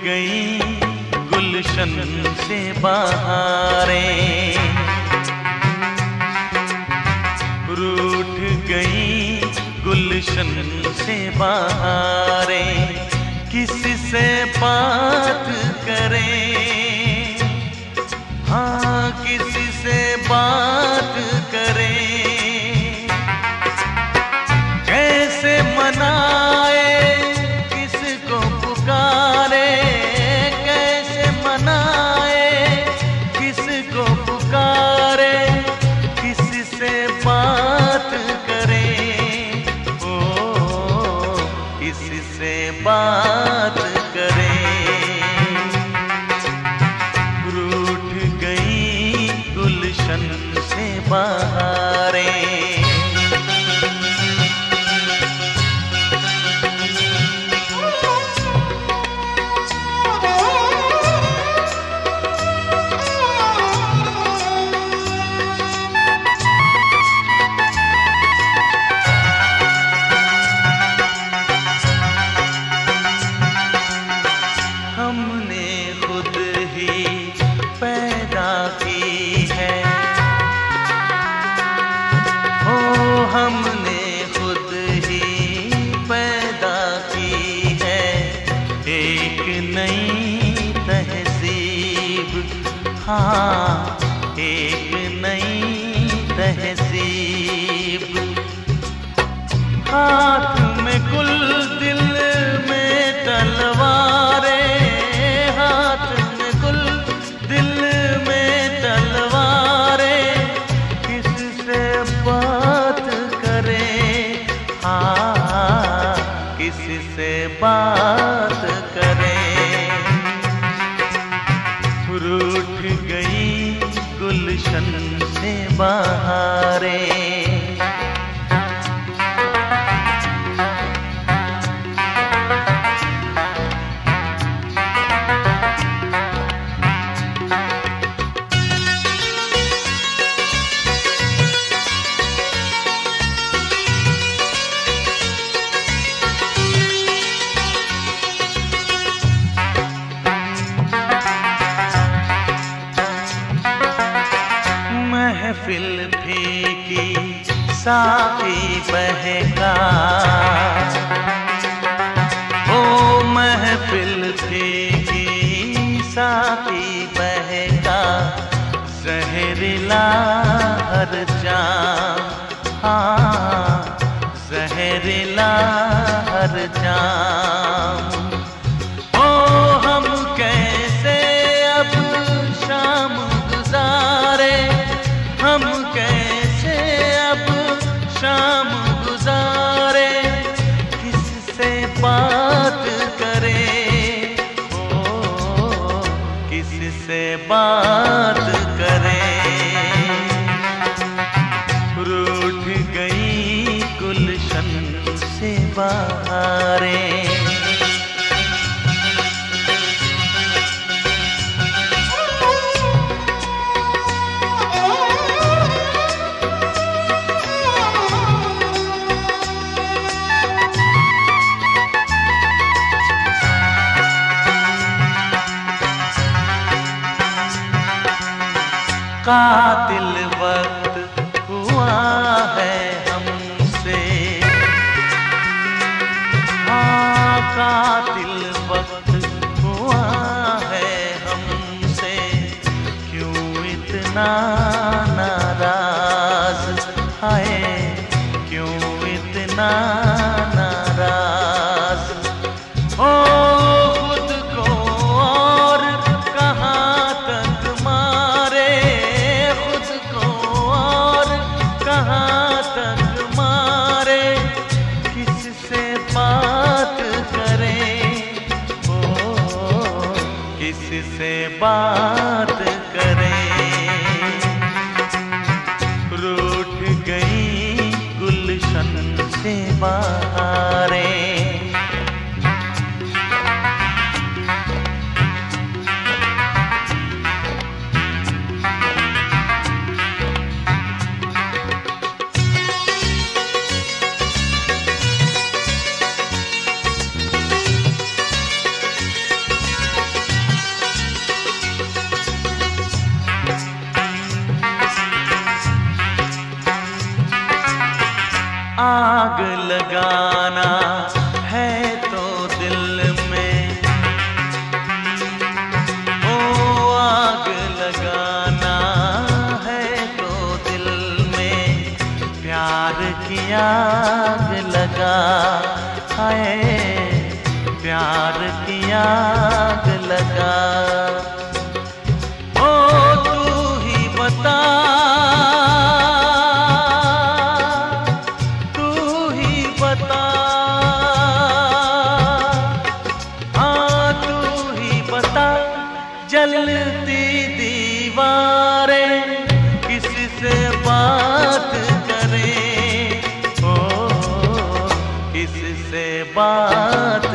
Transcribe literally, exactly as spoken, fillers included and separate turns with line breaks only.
गई गुलशन से बहारें, रूठ गई गुलशन से बहारें, किसी से बात करें, हाँ किसी से बात करें, कैसे मनाए किसको पुकारे, कैसे मनाए किसको पुकारे, किसी से बात करें, ओ किसी से बात करें, रूठ गई गुलशन से बहारें। हमने खुद ही पैदा की है, ओ हमने खुद ही पैदा की है, एक नई तहजीब, हाँ एक नई तहजीब, हाथ में गुल दिल में तलवारें, हाथ में गुल दिल में तलवारें, किससे बात करें, हाँ किसी से बात करें, रूठ गई गुलशन से बहारें। महफिल फीकी साकी बहका, ओ महफिल फीकी साकी बहका, जहरीला हर जाम, हाँ जहरीला हर जाम, ओ हम कैसे अब शाम गुजारे, हम कैसे अब शाम गुजारे, किससे बात करें, ओ किससे बात करें, रूठ गई गुलशन से बहारें। कातिल वक्त हुआ है हमसे, हाँ कातिल वक्त हुआ है हमसे, क्यों इतना नाराज, हाय क्यों इतना नाराज, ओ खुद को और कहाँ तक मारे, कहाँ तक मारे, किससे बात करें, ओ किससे बात करें, रूठ गई गुलशन से बहारें। आग लगाना है तो दिल में, ओ आग लगाना है तो दिल में, प्यार की आग लगा है, प्यार की आग लगा। ओ तू ही बता, तू ही बता, हाँ तू ही बता, जलती दीवारें किससे बात करें, ओ किससे बात